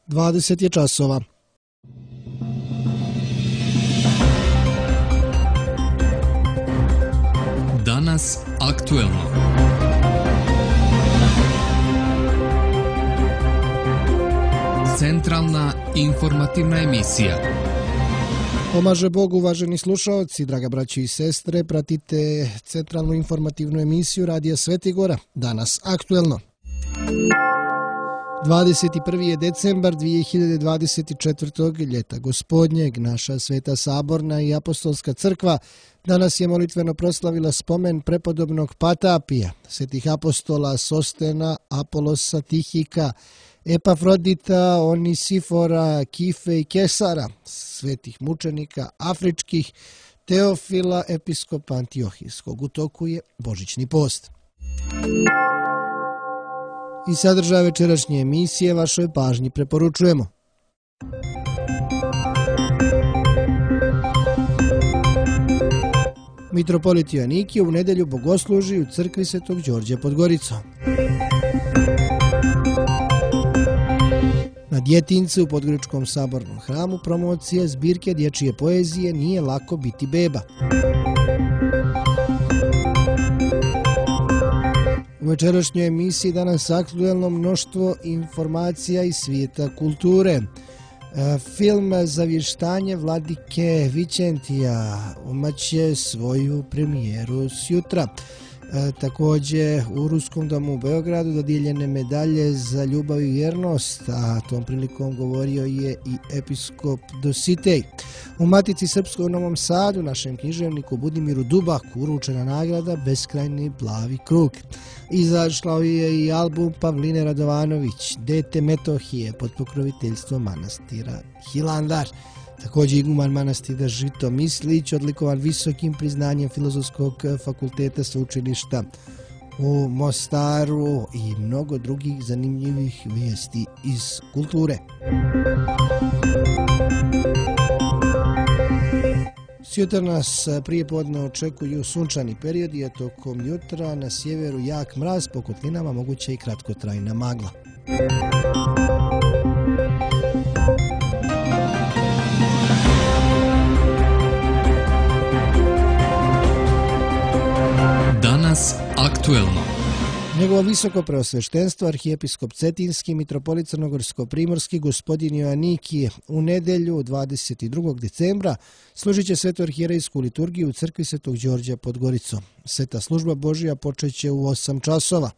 20 je časova. Danas aktuelno. Centralna informativna emisija. Pomaže Bog, uvaženi slušaoci, draga braći i sestre, pratite centralnu informativnu emisiju Radija Svetigora. Danas aktuelno. 21. je decembar 2024. ljeta gospodnjeg. Naša Sveta Saborna i Apostolska crkva danas je molitveno proslavila spomen prepodobnog Patapija, svetih apostola Sostena, Apolosa, Tihika, Epafrodita, Onisifora, Kife i Kesara, svetih mučenika afričkih, Teofila, episkopa Antiohijskog. U toku je Božićni post. I sadržaj večerašnje emisije vašoj pažnji preporučujemo. Mitropolit Joanikije u nedelju bogosluži u crkvi Svetog Đorđa pod Goricom. Na Djetincu u Podgoričkom sabornom hramu promocija zbirke dječje poezije Nije lako biti beba. U večerašnjoj emisiji danas aktuelno mnoštvo informacija iz svijeta kulture. Film Zavještanje vladike Vičentija imaće svoju premijeru sjutra. Također u Ruskom domu u Beogradu dodijeljene medalje za ljubav i vjernost, a tom prilikom govorio je i episkop Dositej. U Matici Srpskoj u Novom Sadu, našem književniku Budimiru Dubaku, uručena nagrada Beskrajni plavi krug. Izašao je i album Pavline Radovanović, Dete Metohije, pod pokroviteljstvom manastira Hilandar. Također iguman manastira Žito Mislić, odlikovan visokim priznanjem Filozofskog fakulteta sveučilišta u Mostaru i mnogo drugih zanimljivih vijesti iz kulture. Sjutra nas prije podne očekuju sunčani periodi, a tokom jutra na sjeveru jak mraz, po kotlinama moguće i kratkotrajna magla. Danas aktuelno. Njegovo visoko preosveštenstvo arhijepiskop Cetinski, mitropolit Crnogorsko-primorski, gospodin Joanikije u nedelju 22. decembra služit će svetu arhijerejsku liturgiju u crkvi Svetog Đorđa pod Goricom. Sveta služba Božja počeće u 8 časova.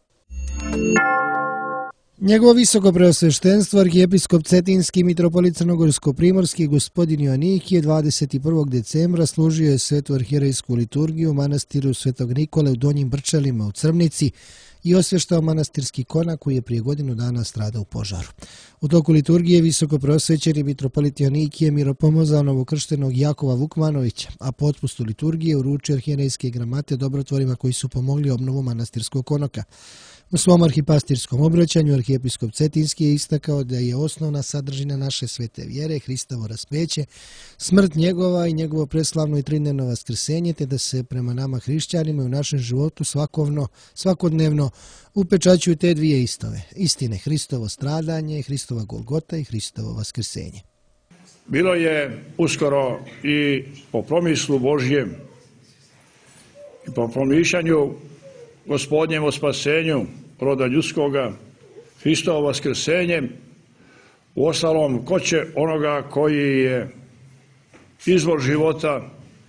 Njegovo visoko preosveštenstvo arhijepiskop Cetinski, mitropolit Crnogorsko-primorski, gospodin Joanikije 21. decembra služio je svetu arhijerejsku liturgiju u manastiru Svetog Nikole u Donjim Brčelima u Crvnici i osvještao manastirski konak koji je prije godinu dana stradao u požaru. U toku liturgije visoko preosvećeni mitropolit Joanikije miropomazao novokrštenog Jakova Vukmanovića, a po otpustu liturgije uručio arhijerejske gramate dobrotvorima koji su pomogli obnovu manastirskog konaka. U svom arhipastirskom obraćanju arhijepiskop Cetinski je istakao da je osnovna sadržina naše svete vjere Hristovo raspeće, smrt njegova i njegovo preslavno i tridnevno vaskrsenje, te da se prema nama hrišćanima u našem životu svakodnevno upečaćuju te dvije istine, Hristovo stradanje, Hristova Golgota i Hristovo vaskrsenje. Bilo je uskoro i po promislu Božjem i po promišljanju Gospodnjem o spasenju roda ljudskoga, Hristovo vaskrsenje, uostalom ko će onoga koji je izvor života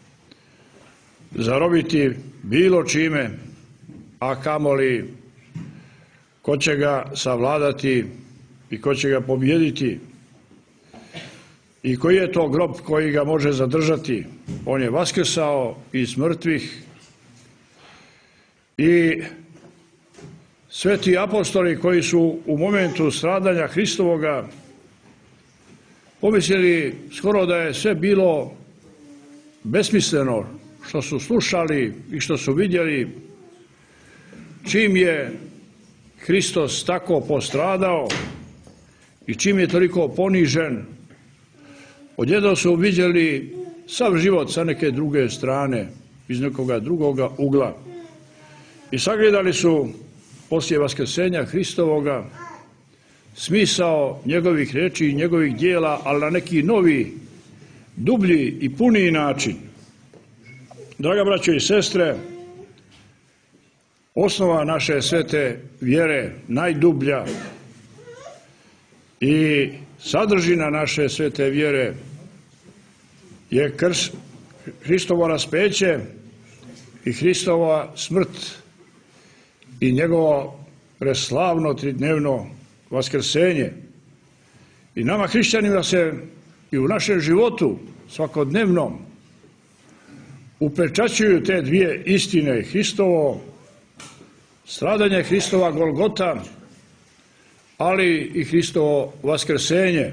zarobiti bilo čime, a kamoli ko će ga savladati i ko će ga pobijediti i koji je to grob koji ga može zadržati. On je vaskrsao iz mrtvih. I sveti apostoli koji su u momentu stradanja Hristovoga pomislili skoro da je sve bilo besmisleno što su slušali i što su vidjeli, čim je Hristos tako postradao i čim je toliko ponižen, odjednom su vidjeli sav život sa neke druge strane, iz nekoga drugoga ugla. I sagledali su poslije vaskrsenja Hristovoga smisao njegovih riječi i njegovih dijela, ali na neki novi, dublji i puniji način. Draga braćo i sestre, osnova naše svete vjere, najdublja i sadržina naše svete vjere je Hristovo raspeće i Hristova smrt i njegovo preslavno tridnevno vaskrsenje. I nama hrišćanima se i u našem životu svakodnevnom upečaćuju te dvije istine, Hristovo stradanje, Hristova Golgota, ali i Hristovo vaskrsenje.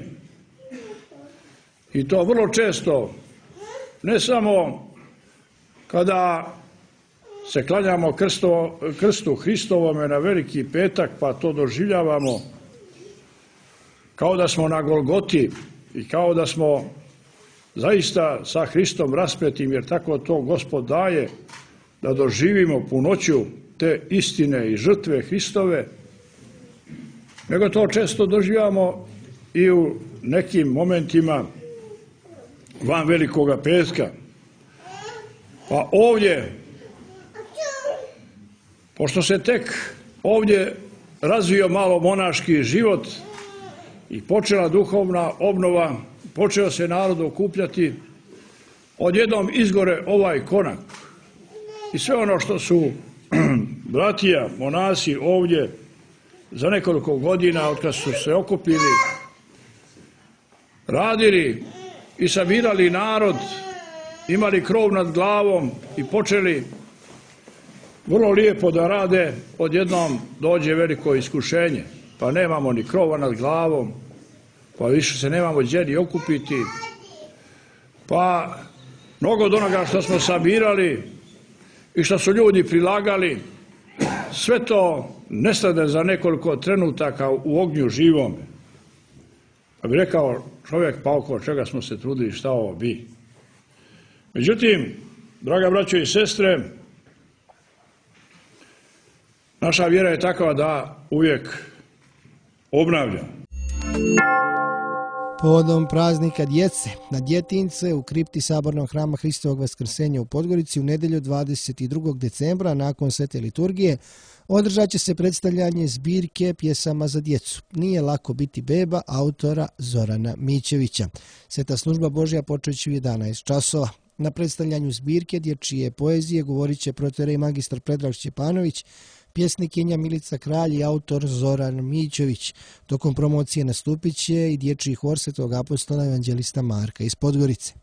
I to vrlo često, ne samo kada se klanjamo krstu Hristovome na Veliki petak, pa to doživljavamo kao da smo na Golgoti i kao da smo zaista sa Hristom raspetim, jer tako to Gospod daje, da doživimo punoću te istine i žrtve Hristove, nego to često doživljamo i u nekim momentima van Velikoga petka. Pa ovdje, pošto se tek ovdje razvio malo monaški život i počela duhovna obnova, počeo se narod okupljati, odjednom izgore ovaj konak. I sve ono što su bratija, monasi ovdje za nekoliko godina od kad su se okupili, radili i sabirali narod, imali krov nad glavom i počeli vrlo lijepo da rade, odjednom dođe veliko iskušenje. Pa nemamo ni krova nad glavom, pa više se nemamo gdje ni okupiti. Pa mnogo od onoga što smo sabirali i što su ljudi prilagali, sve to nestade za nekoliko trenutaka u ognju živom. Pa bi rekao čovjek, pa oko čega smo se trudili, šta ovo bi. Međutim, draga braćo i sestre, naša vjera je takva da uvijek obnavlja. Povodom praznika djece na djetince u kripti Sabornog hrama Hristovog vaskrsenja u Podgorici u nedjelju 22. decembra nakon svete liturgije održat će se predstavljanje zbirke pjesama za djecu. Nije lako biti beba autora Zorana Mićevića. Sveta služba Božja počet će u 11 časova. Na predstavljanju zbirke dječje poezije govorit će protorej magistar Predrag Šćepanović, pjesnikinja Milica Kralj i autor Zoran Mićević. Tokom promocije nastupit će i dječji hor Svetog apostola evanđelista Marka iz Podgorice.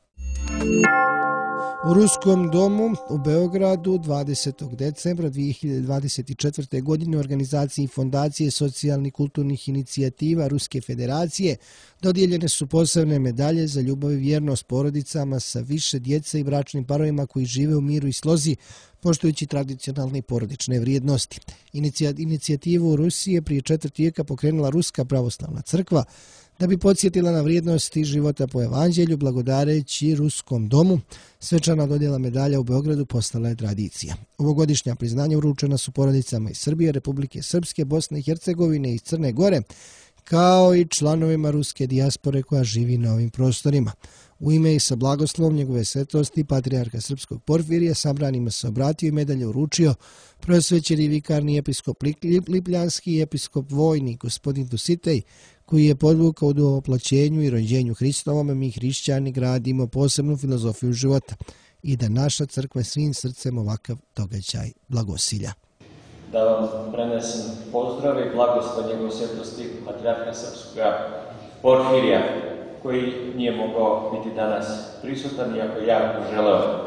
U Ruskom domu u Beogradu 20. decembra 2024. godine u organizaciji Fondacije socijalnih kulturnih inicijativa Ruske federacije dodijeljene su posebne medalje za ljubav i vjernost porodicama sa više djece i bračnim parovima koji žive u miru i slozi, poštujući tradicionalne porodične vrijednosti. Inicijativu u Rusiji je prije 4 vijeka pokrenula Ruska pravoslavna crkva da bi podsjetila na vrijednosti života po evanđelju, blagodareći Ruskom domu. Svečana dodjela medalja u Beogradu postala je tradicija. Ovogodišnja priznanja uručena su porodicama iz Srbije, Republike Srpske, Bosne i Hercegovine i iz Crne Gore, kao i članovima ruske dijaspore koja živi na ovim prostorima. U ime i sa blagoslovom njegove svetosti, patrijarha srpskog Porfirija, sabranima se obratio i medalje uručio prosvećeni vikarni episkop Lipljanski i episkop Vojni, gospodin Dositej, koji je podvukao u oplaćenju i rođenju Hristovome. Mi hrišćani gradimo posebnu filozofiju života i da naša crkva svim srcem ovakav događaj blagosilja. Da vam prenesem pozdrav i blagoslov njegove svetosti patrijarha srpskog Porfirija, koji nije mogao biti danas prisutan, iako jako želeo.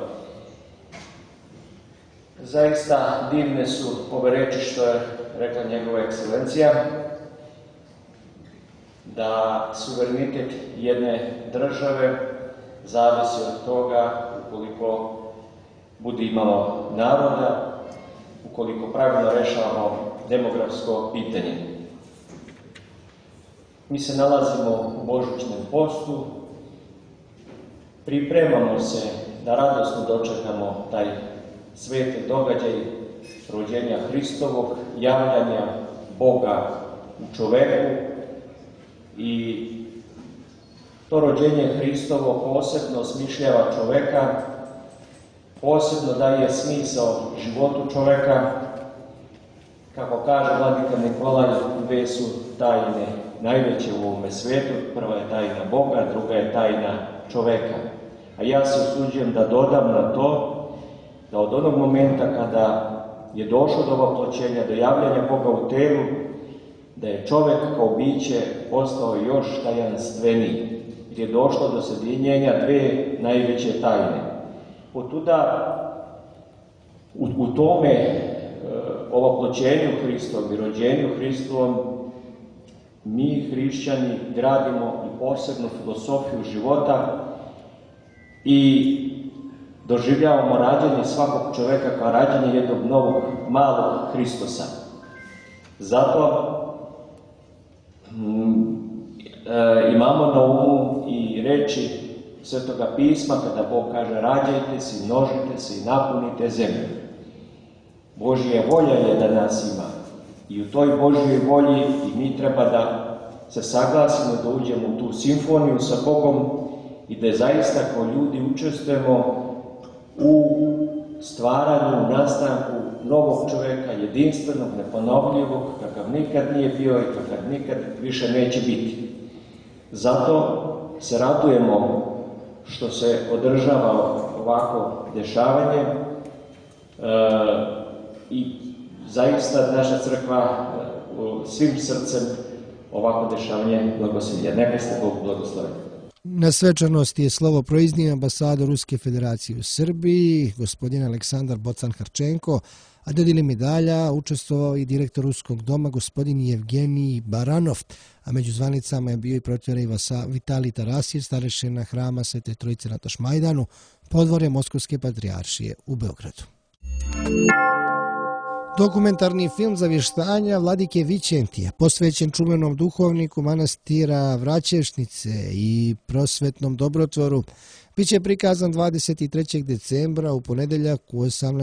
Zaista divne su ove reči što je rekla njegova ekscelencija, da suverenitet jedne države zavisi od toga ukoliko bude imalo naroda, ukoliko pravilno rešavamo demografsko pitanje. Mi se nalazimo u božićnom postu, pripremamo se da radosno dočekamo taj sveti događaj rođenja Hristovog, javljanja Boga u čoveku, I to rođenje Hristovo posebno osmišljava čoveka, posebno daje smisao životu čoveka. Kako kaže vladika Nikolaj, dve su tajne najveće u ovome svijetu. Prva je tajna Boga, druga je tajna čoveka. A ja se usuđujem da dodam na to da od onog momenta kada je došlo do oploćenja, do javljanja Boga u telu, da je čovek kao biće postao još tajanstveniji, gdje je došlo do sjedinjenja dve najveće tajne. Otuda, u tome oploćenju Hristovom i rođenju Hristovom, mi hrišćani gradimo i posebnu filosofiju života i doživljavamo rađanje svakog čoveka kao rađanje jednog novog, malog Hristosa. Zato imamo na umu i reči Svetoga pisma kada Bog kaže rađajte se, množite se i napunite zemlju. Božja volja je da nas ima i u toj Božjoj volji i mi treba da se saglasimo, da uđemo u tu simfoniju sa Bogom i da zaista kao ljudi učestvujemo u stvaranju, nastanku novog čoveka, jedinstvenog, neponovljivog, kakav nikad nije bio i kakav nikad više neće biti. Zato se radujemo što se održava ovako dešavanje i zaista naša crkva svim srcem ovako dešavanje blagoslivlja. Neka ste Bog blagosloveni. Na svečanosti je slovo proiznio ambasador Ruske federacije u Srbiji, gospodin Aleksandar Bocan-Harčenko, a dodjeli medalja učestvovao i direktor Ruskog doma, gospodin Jevgenij Baranov, a među zvanicama je bio i protjerej Vitalij Tarasjev, starešina hrama Svete Trojice na Tašmajdanu, podvorje Moskovske patrijaršije u Beogradu. Dokumentarni film Zavještanja vladike Vičentija, posvećen čuvenom duhovniku manastira Vraćevšnice i prosvetnom dobrotvoru, bit će prikazan 23. decembra u ponedeljak u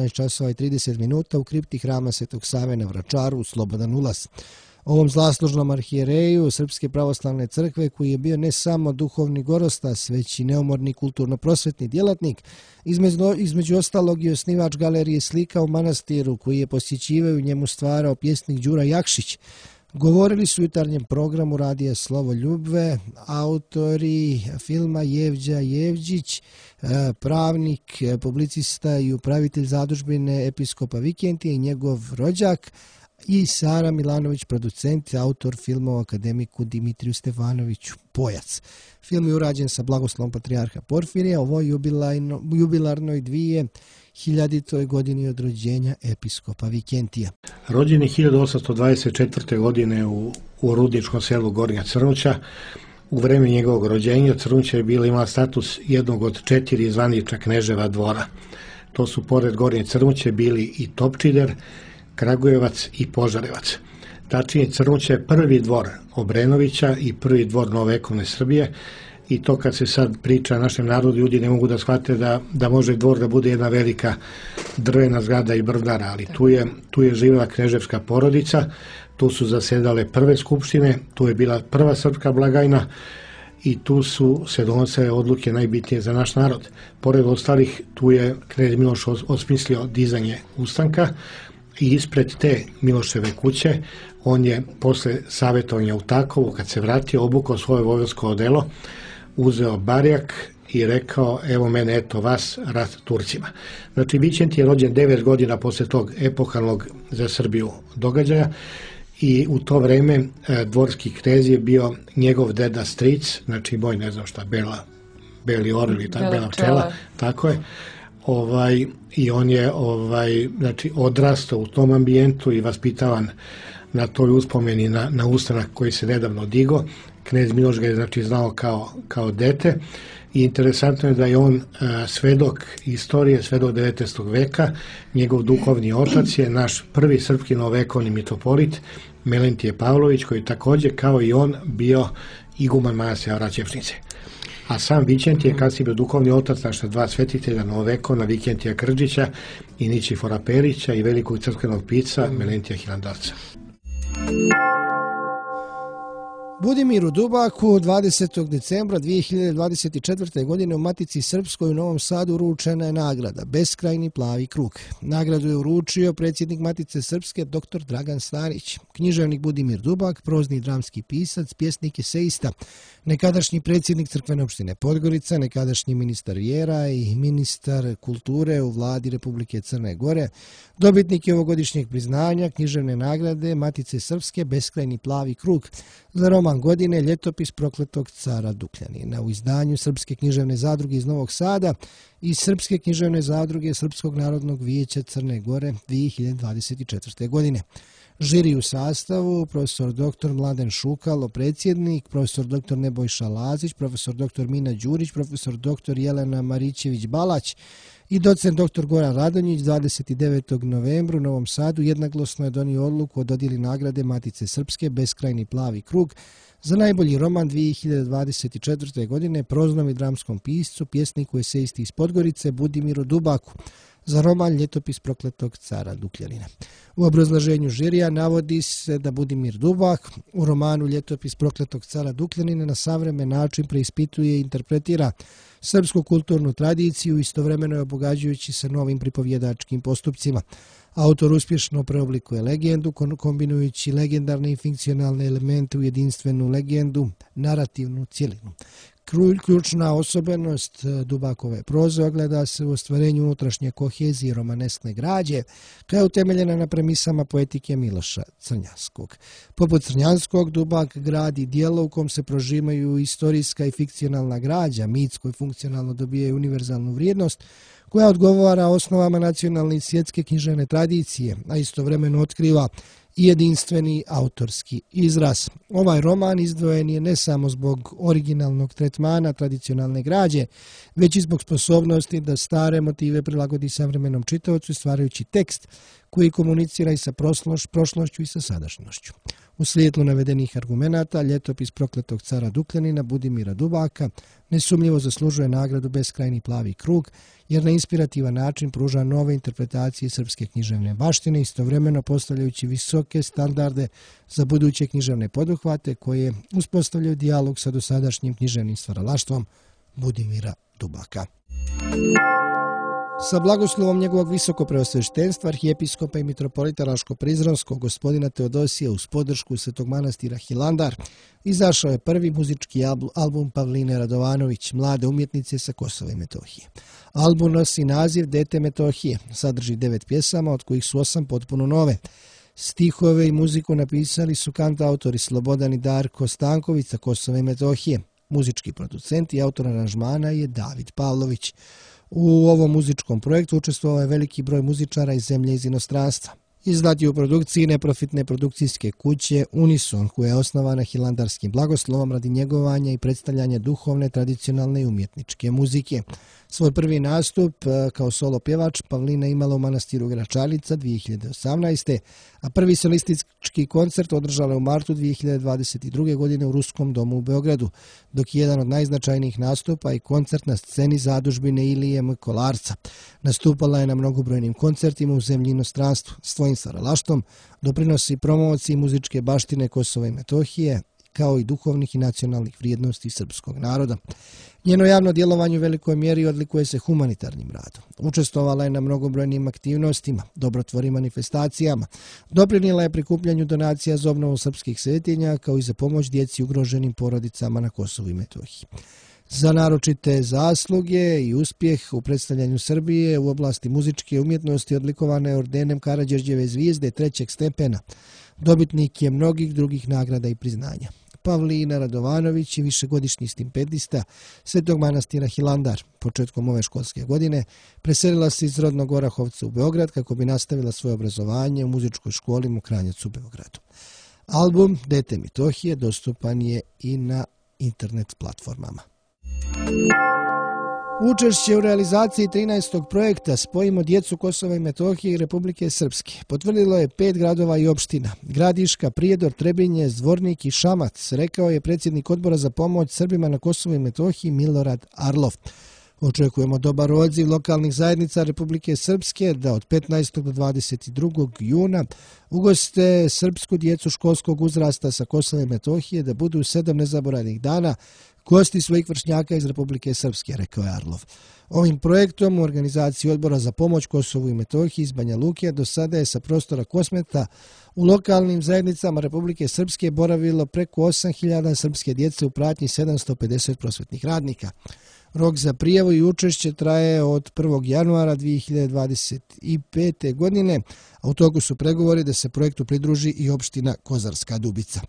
18:30 u kripti hrama Svetog Save na Vračaru u slobodan ulaz. Ovom zaslužnom arhijereju Srpske pravoslavne crkve, koji je bio ne samo duhovni gorostas, već i neumorni kulturno-prosvetni djelatnik, između ostalog i osnivač galerije slika u manastiru, koji je posjećivaju njemu stvarao pjesnik Đura Jakšić, govorili su u jutarnjem programu radija Slovo Ljubve autori filma Jevđa Jevđić, pravnik, publicista i upravitelj zadužbine episkopa Vikentija i njegov rođak, i Sara Milanović, producent, autor filma o akademiku Dimitriju Stefanoviću Pojac. Film je urađen sa blagoslovom patrijarha Porfirija, ovoj jubilarnoj 2000. godini od rođenja episkopa Vikentija. Rođen je 1824. godine u rudničkom selu Gornja Crnuća. U vreme njegovog rođenja Crnuća je imala status jednog od 4 zvanična kneževa dvora. To su pored Gornje Crnuće bili i Topčider, Kragujevac i Požarevac. Tačnije, Crnuća je prvi dvor Obrenovića i prvi dvor novovekovne Srbije i to kad se sad priča našem narodu, ljudi ne mogu da shvate da može dvor da bude jedna velika drvena zgrada i brvnara, ali tu je živjela kneževska porodica, tu su zasedale prve skupštine, tu je bila prva srpska blagajna i tu su se donosile odluke najbitnije za naš narod. Pored ostalih, tu je knez Miloš osmislio dizanje ustanka, i ispred te Miloševe kuće on je posle savjetovanja u Takovu, kad se vratio, obukao svoje vojvodsko odelo, uzeo barjak i rekao, evo mene, eto vas, rat Turcima. Znači, Vičent je rođen 9 godina posle tog epohalnog za Srbiju događaja i u to vreme dvorski knez je bio njegov deda stric, znači moj ne znam šta, Beli Orel ili Bela pčela, tako je. I on je znači, odrastao u tom ambijentu i vaspitavan na toj uspomeni na ustanak koji se nedavno digo. Knez Miloš ga je znači, znao kao dete i interesantno je da je on svedok istorije, svedok 19. veka. Njegov duhovni otac je naš prvi srpski novovekovni mitropolit Melentije Pavlović, koji također kao i on bio iguman manastira Vraćevšnice. A sam Vičent je kasnije bio duhovni otac naša dva svetitelja novovekovna, Vikentija Krđića i Ničifora Perića i velikog crkvenog pisca Melentija Hilandarca. Budimiru Dubaku 20. decembra 2024. godine u Matici Srpskoj u Novom Sadu uručena je nagrada Beskrajni plavi krug. Nagradu je uručio predsjednik Matice Srpske dr. Dragan Starić, književnik Budimir Dubak, prozni i dramski pisac, pjesnik eseista, nekadašnji predsjednik crkvene opštine Podgorica, nekadašnji ministar vjera i ministar kulture u vladi Republike Crne Gore, dobitnik je ovogodišnjeg priznanja književne nagrade Matice Srpske Beskrajni plavi krug za roman godine Ljetopis prokletog cara Dukljanina u izdanju Srpske književne zadruge iz Novog Sada i Srpske književne zadruge Srpskog narodnog vijeća Crne Gore 2024. godine. Žiri u sastavu profesor dr. Mladen Šukalo, predsjednik, profesor dr. Nebojša Lazić, profesor dr. Mina Đurić, profesor dr. Jelena Marićević-Balać i docent dr. Goran Radonjić 29. novembra u Novom Sadu jednoglasno je donio odluku o dodjeli nagrade Matice Srpske Beskrajni plavi krug za najbolji roman 2024. godine proznom i dramskom piscu, pjesniku eseisti iz Podgorice Budimiru Dubaku za roman Ljetopis prokletog cara Dukljanina. U obrazloženju žirija navodi se da Budimir Dubak u romanu Ljetopis prokletog cara Dukljanina na savremen način preispituje i interpretira srpsku kulturnu tradiciju, istovremeno je obogađujući se novim pripovjedačkim postupcima. Autor uspješno preoblikuje legendu, kombinujući legendarne i fikcionalne elemente u jedinstvenu legendu, narativnu cjelinu. Ključna osobenost Dubakove proze ogleda se u ostvarenju unutrašnje kohezije romaneskne građe, koja je utemeljena na premisama poetike Miloša Crnjanskog. Poput Crnjanskog, Dubak gradi dijelo u kom se prožimaju istorijska i fikcionalna građa, mitsko i funkcionalno dobijaju univerzalnu vrijednost, koja odgovara osnovama nacionalne i svjetske književne tradicije, a istovremeno otkriva i jedinstveni autorski izraz. Ovaj roman izdvojen je ne samo zbog originalnog tretmana tradicionalne građe, već i zbog sposobnosti da stare motive prilagodi savremenom čitaocu stvarajući tekst koji komunicira i sa prošlošću i sa sadašnjošću. U svijetlu navedenih argumenata, Ljetopis prokletog cara Dukljanina Budimira Dubaka nesumnjivo zaslužuje nagradu Beskrajni plavi krug, jer na inspirativan način pruža nove interpretacije srpske književne baštine, istovremeno postavljajući visoke standarde za buduće književne poduhvate koje uspostavljaju dijalog sa dosadašnjim književnim stvaralaštvom Budimira Dubaka. Sa blagoslovom njegovog visoko preosveštenstva, arhijepiskopa i mitropolita Raško-Prizrenskog gospodina Teodosija uz podršku Svetog manastira Hilandar, izašao je prvi muzički album Pavline Radovanović, mlade umjetnice sa Kosova i Metohije. Album nosi naziv Dete Metohije, sadrži 9 pjesama, od kojih su 8 potpuno nove. Stihove i muziku napisali su kantautori Slobodan i Darko Stanković sa Kosova i Metohije. Muzički producent i autor aranžmana je David Pavlović. U ovom muzičkom projektu učestvovao je veliki broj muzičara iz zemlje i iz inostranstva. Izdat je u produkciji neprofitne produkcijske kuće Unison, koja je osnovana hilandarskim blagoslovom radi njegovanja i predstavljanja duhovne, tradicionalne i umjetničke muzike. Svoj prvi nastup kao solo pjevač Pavlina imala u manastiru Gračanica 2018. a prvi solistički koncert održala je u martu 2022. godine u Ruskom domu u Beogradu, dok je jedan od najznačajnijih nastupa i koncert na sceni zadužbine Ilije M. Kolarca. Nastupala je na mnogobrojnim koncertima u zemlji i inostranstvu. Svojim stvaralaštvom doprinosi promociji muzičke baštine Kosova i Metohije, kao i duhovnih i nacionalnih vrijednosti srpskog naroda. Njeno javno djelovanje u velikoj mjeri odlikuje se humanitarnim radom. Učestvovala je na mnogobrojnim aktivnostima, dobrotvornim manifestacijama, doprinijela je prikupljanju donacija za obnovu srpskih svetinja, kao i za pomoć djeci ugroženim porodicama na Kosovu i Metohiji. Za naročite zasluge i uspjeh u predstavljanju Srbije u oblasti muzičke umjetnosti odlikovana je ordenem Karađorđeve zvijezde 3. stepena. Dobitnik je mnogih drugih nagrada i priznanja. Pavlina Radovanović je višegodišnji stipendista Svetog manastira Hilandar. Početkom ove školske godine preselila se iz rodnog Orahovca u Beograd kako bi nastavila svoje obrazovanje u muzičkoj školi Mokranjac u Beogradu. Album Dete Metohije dostupan je i na internet platformama. Učešće u realizaciji 13. projekta Spojimo djecu Kosova i Metohije i Republike Srpske potvrdilo je 5 gradova i opština: Gradiška, Prijedor, Trebinje, Zvornik i Šamac, rekao je predsjednik odbora za pomoć Srbima na Kosovu i Metohiji Milorad Arlov. Očekujemo dobar odziv lokalnih zajednica Republike Srpske da od 15. do 22. juna ugoste srpsku djecu školskog uzrasta sa Kosova i Metohije da budu 7 nezaboravnih dana gosti svojih vršnjaka iz Republike Srpske, rekao je Arlov. Ovim projektom u organizaciji Odbora za pomoć Kosovu i Metohiji iz Banja Luke do sada je sa prostora Kosmeta u lokalnim zajednicama Republike Srpske boravilo preko 8.000 srpske djece u pratnji 750 prosvetnih radnika. Rok za prijavu i učešće traje od 1. januara 2025. godine, a u toku su pregovori da se projektu pridruži i opština Kozarska Dubica.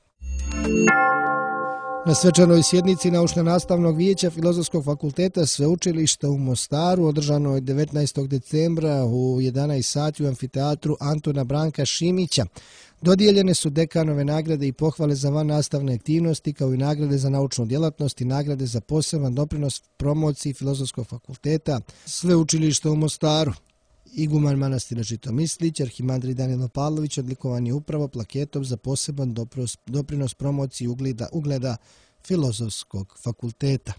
Na svečanoj sjednici Naučno-nastavnog vijeća Filozofskog fakulteta Sveučilišta u Mostaru, održanoj 19. decembra u 11 sati u amfiteatru Antuna Branka Šimića, dodijeljene su dekanove nagrade i pohvale za vannastavne aktivnosti, kao i nagrade za naučnu djelatnost i nagrade za poseban doprinos promociji Filozofskog fakulteta Sveučilišta u Mostaru. Iguman manastira Žitomislić, arhimandrit Danilo Pavlović, odlikovan je upravo plaketom za poseban doprinos promociji ugleda Filozofskog fakulteta.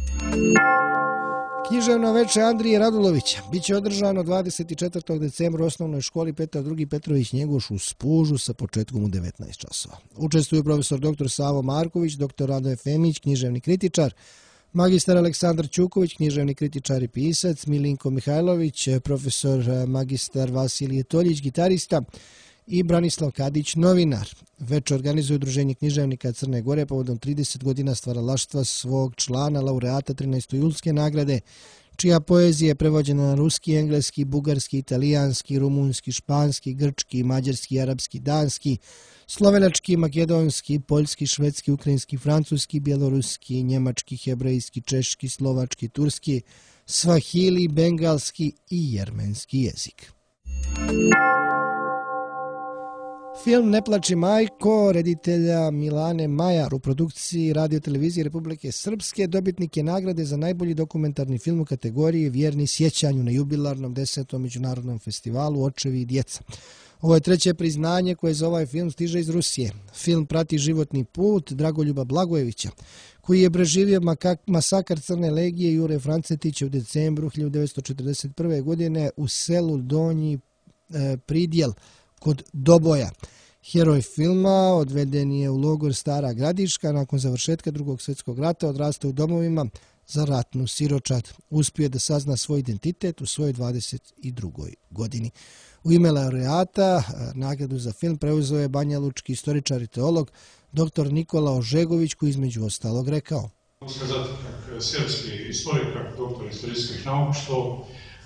Književno veče Andrije Radulovića biće održano 24. decembra u osnovnoj školi Petar II. Petrović Njegoš u Spužu sa početkom u 19 časova. Učestvuju profesor dr. Savo Marković, dr. Rado Efemić, književni kritičar, magistar Aleksandar Ćuković, književni kritičar i pisac, Milinko Mihajlović, profesor magistar Vasilije Toljić, gitarista i Branislav Kadić, novinar. Večer organizuje Udruženje književnika Crne Gore povodom 30 godina stvaralaštva svog člana, laureata 13. julske nagrade, čija poezija je prevođena na ruski, engleski, bugarski, italijanski, rumunski, španski, grčki, mađarski, arapski, danski, slovenački, makedonski, poljski, švedski, ukrajinski, francuski, bjeloruski, njemački, hebrejski, češki, slovački, turski, svahili, bengalski i jermenski jezik. Film Ne plači majko, reditelja Milane Majar u produkciji Radio-televizije Republike Srpske dobitnik je nagrade za najbolji dokumentarni film u kategoriji Vjerni sjećanju na jubilarnom 10. međunarodnom festivalu Očevi i djeca. Ovo je treće priznanje koje za ovaj film stiže iz Rusije. Film prati životni put Dragoljuba Blagojevića, koji je preživio masakar Crne legije Jure Francetića u decembru 1941. godine u selu Donji Pridjel kod Doboja. Heroj filma odveden je u logor Stara Gradiška, nakon završetka Drugog svjetskog rata odrastao u domovima za ratnu siročad. Uspio je da sazna svoj identitet u svojoj 22. godini. U ime laureata nagradu za film preuzeo je banjalučki istoričar i teolog dr. Nikola Ožegović, koji između ostalog rekao: Mogu skazati kak srpski istorik, kak doktor istorijskih nauk, što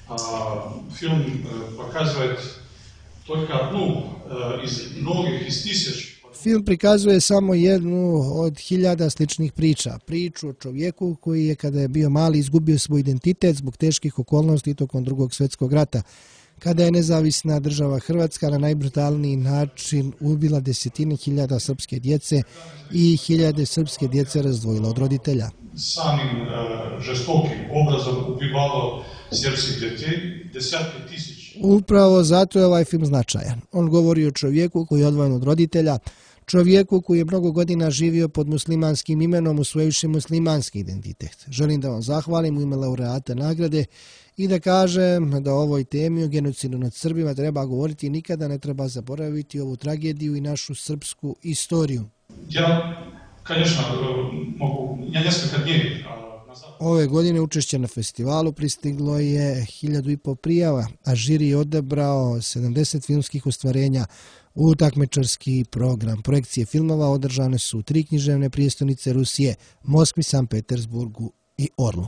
film pokazuje только одну из многих, из тысяч. Film prikazuje samo jednu od 1000 sličnih priča. Priču o čovjeku koji je kada je bio mali izgubio svoj identitet zbog teških okolnosti tokom Drugog svjetskog rata, kada je nezavisna država Hrvatska na najbrutalniji način ubila desetine hiljada srpske djece i hiljade srpske djece razdvojila od roditelja. Samim žestokim obrazom ubivalo srpskih detей, desetke tisuća. Upravo zato je ovaj film značajan. On govori o čovjeku koji je odvojen od roditelja, čovjeku koji je mnogo godina živio pod muslimanskim imenom usvojivši muslimanski identitet. Želim da vam zahvalim u ime laureata nagrade i da kažem da o ovoj temi o genocidu nad Srbima treba govoriti i nikada ne treba zaboraviti ovu tragediju i našu srpsku istoriju. Ja, конечно, mogu, ja несколько dnjevi. Ove godine učešće na festivalu pristiglo je 1500 prijava, a žiri je odabrao 70 filmskih ostvarenja u takmičarski program. Projekcije filmova održane su u 3 književne prijestolnice Rusije, Moskvi, Sankt Petersburgu i Orlu.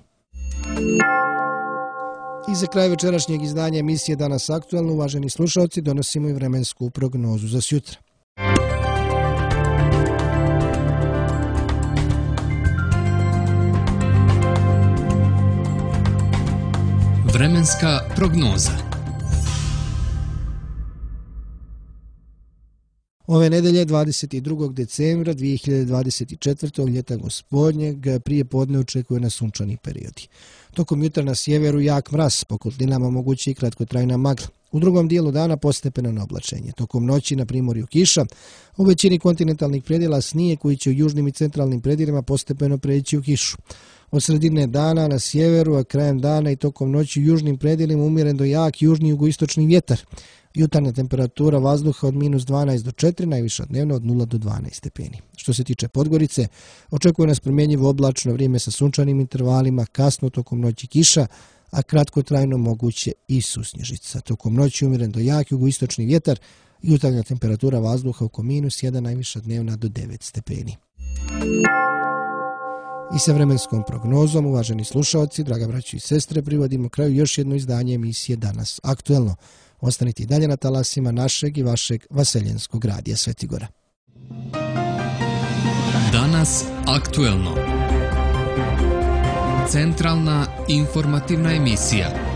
I za kraj večerašnjeg izdanja emisije Danas aktuelno, uvaženi slušalci, donosimo i vremensku prognozu za sjutra. Vremenska prognoza. Ove nedelje 22. decembra 2024. ljeta gospodnjeg prije podne očekuje nas sunčani periodi. Tokom jutra na sjeveru jak mraz, po kotlinama moguće i kratkotrajna magla. U drugom dijelu dana postepeno neoblačenje. Tokom noći na primorju kiša, u većini kontinentalnih predjela snijeg koji će u južnim i centralnim predjelima postepeno preći u kišu. Od sredine dana na sjeveru, a krajem dana i tokom noći u južnim predjelima umjeren do jak južni jugoistočni vjetar. Jutarnja temperatura vazduha od -12 do 4, najviša dnevno od 0 do 12 stepeni. Što se tiče Podgorice, očekuje nas promjenjivo oblačno vrijeme sa sunčanim intervalima, kasno tokom noći kiša, a kratkotrajno moguće i susnježica. Tokom noći umjeren do jak jugoistočni vjetar, jutarnja temperatura vazduha oko -1, najviša dnevna do 9 stepeni. I sa vremenskom prognozom, uvaženi slušaoci, draga braćo i sestre, privodimo kraju još jedno izdanje emisije Danas aktuelno. Ostanite i dalje na talasima našeg i vašeg Vaseljenskog radija Svetigora. Danas aktuelno. Centralna informativna emisija.